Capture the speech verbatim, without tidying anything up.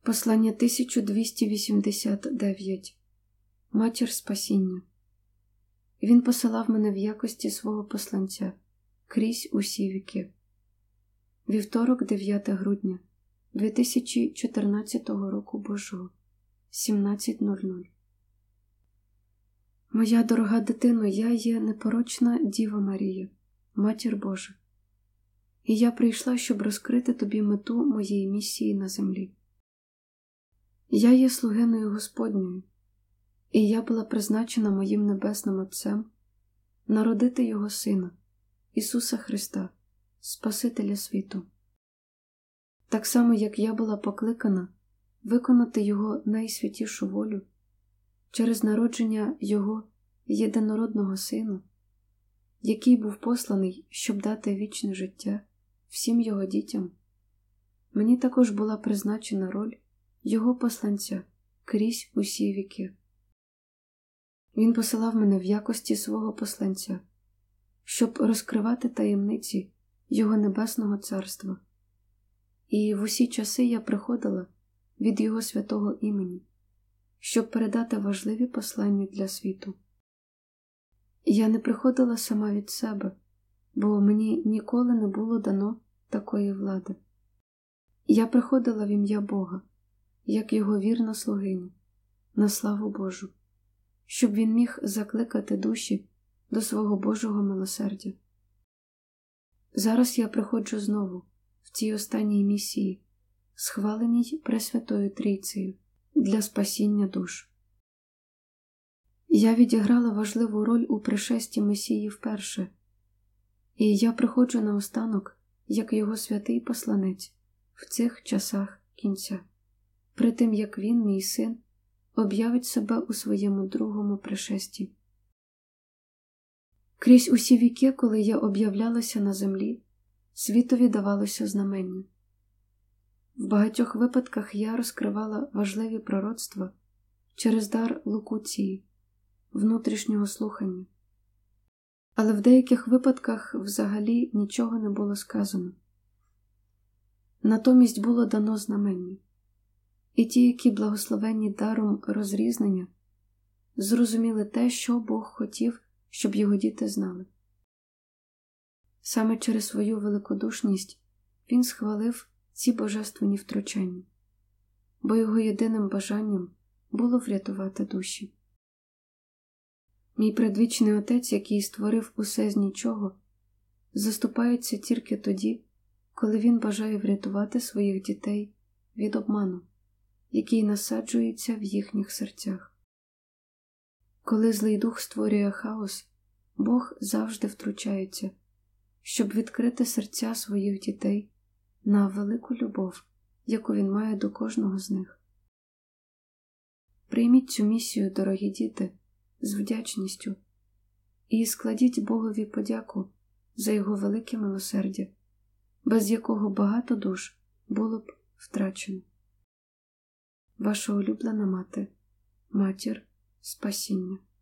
Послання тисяча двісті вісімдесят дев'ять. Матір спасіння. Він посилав мене в якості свого посланця крізь усі віки. Вівторок, дев'яте грудня дві тисячі чотирнадцятого року Божого, сімнадцять нуль нуль. Моя дорога дитино, я є непорочна Діва Марія, Матір Божа. І я прийшла, щоб розкрити тобі мету моєї місії на землі. Я є слугиною Господньою, і я була призначена моїм Небесним Отцем народити Його Сина, Ісуса Христа, Спасителя світу. Так само, як я була покликана виконати Його найсвятішу волю через народження Його єдинородного Сина, який був посланий, щоб дати вічне життя всім Його дітям, мені також була призначена роль Його посланця крізь усі віки. Він посилав мене в якості свого посланця, щоб розкривати таємниці Його Небесного Царства. І в усі часи я приходила від Його святого імені, щоб передати важливі послання для світу. Я не приходила сама від себе, бо мені ніколи не було дано такої влади. Я приходила в ім'я Бога, як Його вірна слугиня, на славу Божу, щоб Він міг закликати душі до свого Божого милосердя. Зараз я приходжу знову в цій останній місії, схваленій Пресвятою Трійцею, для спасіння душ. Я відіграла важливу роль у пришесті Месії вперше, і я приходжу наостанок, як Його святий посланець, в цих часах кінця, при тим, як Він, мій син, об'явить себе у своєму другому пришесті. Крізь усі віки, коли я об'являлася на землі, світові давалося знамення. В багатьох випадках я розкривала важливі пророцтва через дар локуції, внутрішнього слухання. Але в деяких випадках взагалі нічого не було сказано. Натомість було дано знамення. І ті, які благословенні даром розрізнення, зрозуміли те, що Бог хотів, щоб Його діти знали. Саме через свою великодушність Він схвалив ці божественні втручання, бо Його єдиним бажанням було врятувати душі. Мій предвічний Отець, який створив усе з нічого, заступається тільки тоді, коли Він бажає врятувати своїх дітей від обману, який насаджується в їхніх серцях. Коли злий дух створює хаос, Бог завжди втручається, щоб відкрити серця своїх дітей на велику любов, яку Він має до кожного з них. Прийміть цю місію, дорогі діти, з вдячністю і складіть Богові подяку за Його велике милосердя, без якого багато душ було б втрачено. Ваша улюблена мати, Матір спасіння.